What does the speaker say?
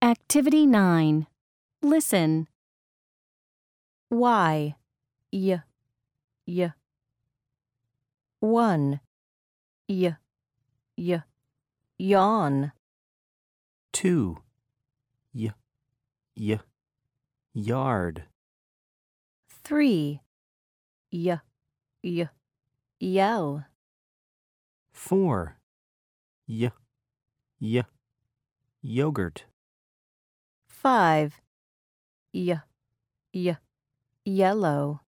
Activity 9. Listen. Y, y, y. 1, y, y, yawn. 2, y, yard. 3, y, yell. 4, y, yogurt. 5, y, yellow.